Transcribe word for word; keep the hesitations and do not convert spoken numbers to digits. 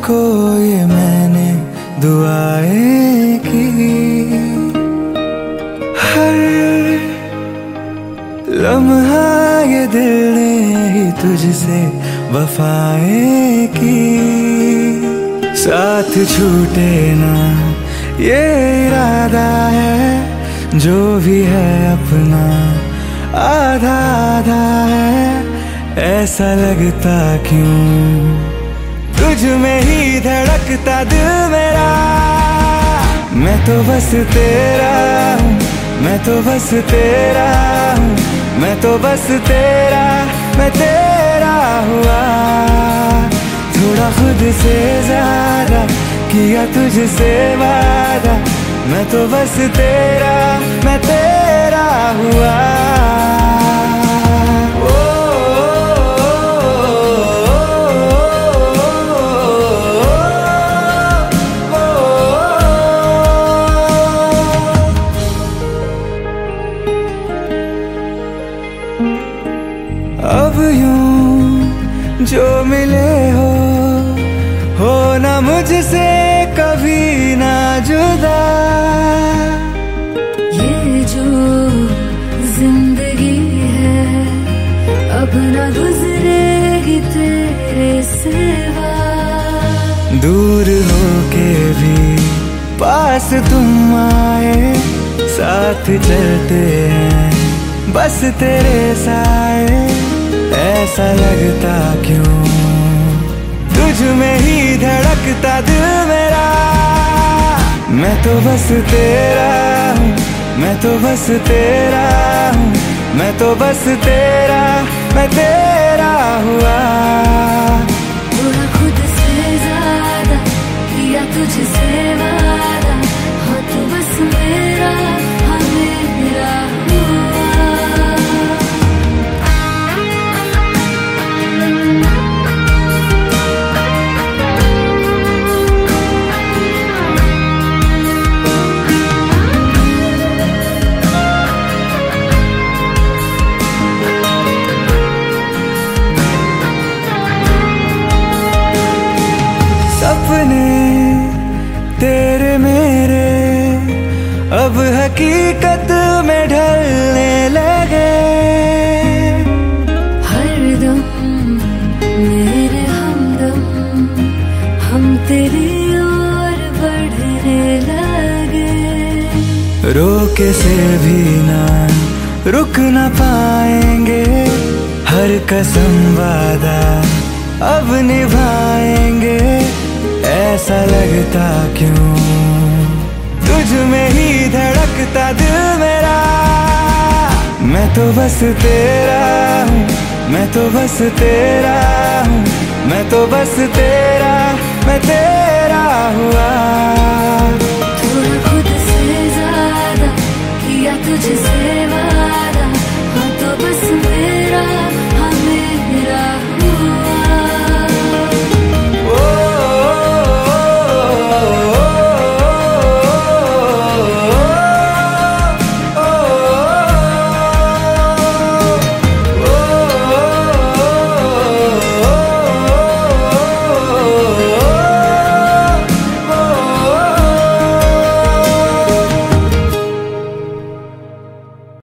को ये मैंने दुआएं की, हर लम्हा ये दिल ने ही तुझसे वफाएं की। साथ छूटे ना ये इरादा है, जो भी है अपना आधा आधा है। ऐसा लगता क्यों तुझ में ही धड़कता दिल मेरा। मैं तो बस तेरा हूँ, मैं तो बस तेरा हूँ, मैं तो बस तेरा, मैं तेरा हुआ। थोड़ा खुद से ज्यादा किया तुझसे वादा। मैं तो बस तेरा, मैं तेरा हुआ। अब यूं जो मिले हो, हो ना मुझसे कभी ना जुदा। ये जो जिंदगी है अब ना गुजरेगी तेरे सिवा। दूर होके भी पास तुम आए, साथ चलते हैं बस तेरे साए। ऐसा लगता क्यों तुझ में ही धड़कता दिल मेरा। मैं तो बस तेरा हूँ, मैं तो बस तेरा हूँ, मैं तो बस तेरा, मैं तेरा हुआ। थोड़ा खुद से ज्यादा किया तुझसे वादा। हाँ तू बस मेरा, हाँ मेरा हुआ। सपने तेरे मेरे अब हकीकत में ढलने लगे। हरदम मेरे हमदम हम तेरी ओर बढ़ने लगे। रोके से भी ना रुक ना पाएंगे, हर कसम वादा अब निभाएंगे। ऐसा लगता क्यों तुझ में ही धड़कता दिल मेरा। मैं तो बस तेरा हूँ, मैं तो बस तेरा हूँ, मैं तो बस तेरा।